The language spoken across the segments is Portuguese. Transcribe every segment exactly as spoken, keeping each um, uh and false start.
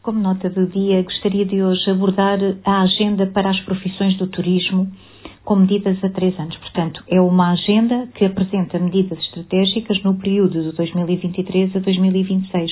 como nota do dia, gostaria de hoje abordar a agenda para as profissões do turismo com medidas a três anos. Portanto, é uma agenda que apresenta medidas estratégicas no período de dois mil e vinte e três a dois mil e vinte e seis.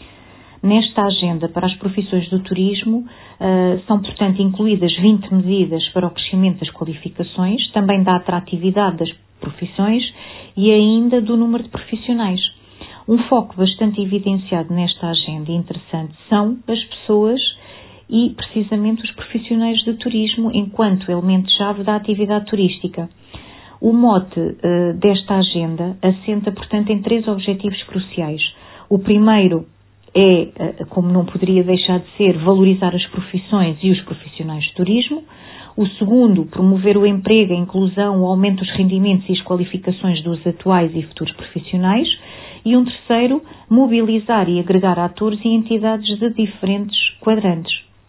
Nesta agenda para as profissões do turismo uh, são, portanto, incluídas vinte medidas para o crescimento das qualificações, também da atratividade das profissões e ainda do número de profissionais. Um foco bastante evidenciado nesta agenda e interessante são as pessoas e, precisamente, os profissionais do turismo enquanto elemento-chave da atividade turística. O mote uh, desta agenda assenta, portanto, em três objetivos cruciais. O primeiro é, uh, como não poderia deixar de ser, valorizar as profissões e os profissionais de turismo. O segundo, promover o emprego, a inclusão, o aumento dos rendimentos e as qualificações dos atuais e futuros profissionais. E um terceiro, mobilizar e agregar atores e entidades de diferentes quadrantes.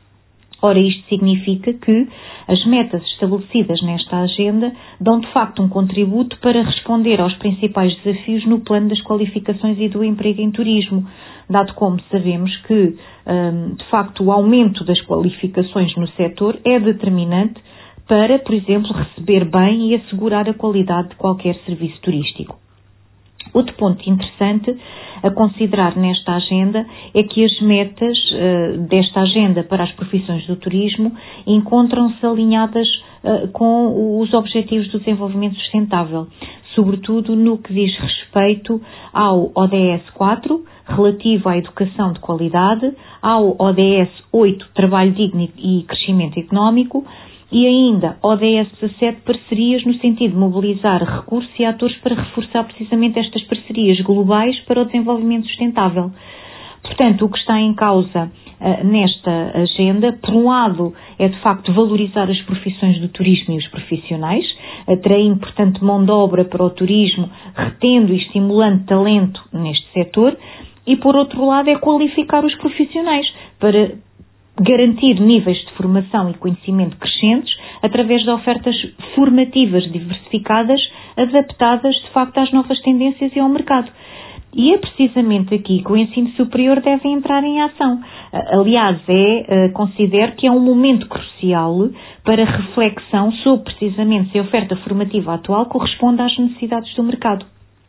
Ora, isto significa que as metas estabelecidas nesta agenda dão de facto um contributo para responder aos principais desafios no plano das qualificações e do emprego em turismo, dado como sabemos que, de facto, o aumento das qualificações no setor é determinante para, por exemplo, receber bem e assegurar a qualidade de qualquer serviço turístico. Outro ponto interessante a considerar nesta agenda é que as metas uh, desta agenda para as profissões do turismo encontram-se alinhadas uh, com os objetivos do desenvolvimento sustentável, sobretudo no que diz respeito ao O D S quatro, relativo à educação de qualidade, ao O D S oito, trabalho digno e crescimento económico, e ainda O D S dezassete, parcerias, no sentido de mobilizar recursos e atores para reforçar precisamente estas parcerias globais para o desenvolvimento sustentável. Portanto, o que está em causa uh, nesta agenda, por um lado, é de facto valorizar as profissões do turismo e os profissionais, atraindo, portanto, mão de obra para o turismo, retendo e estimulando talento neste setor, e por outro lado é qualificar os profissionais para garantir níveis de formação e conhecimento crescentes através de ofertas formativas diversificadas, adaptadas de facto às novas tendências e ao mercado. E é precisamente aqui que o ensino superior deve entrar em ação. Aliás, é, considero que é um momento crucial para reflexão sobre precisamente se a oferta formativa atual corresponde às necessidades do mercado.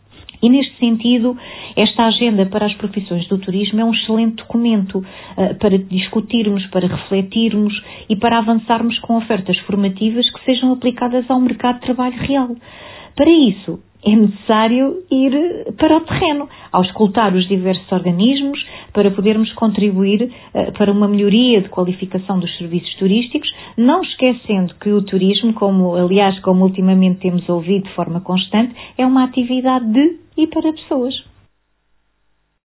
E neste sentido, esta agenda para as profissões do turismo é um excelente documento uh, para discutirmos, para refletirmos e para avançarmos com ofertas formativas que sejam aplicadas ao mercado de trabalho real. Para isso, é necessário ir para o terreno, auscultar os diversos organismos, para podermos contribuir uh, para uma melhoria de qualificação dos serviços turísticos, não esquecendo que o turismo, como aliás, como ultimamente temos ouvido de forma constante, é uma atividade de e para pessoas.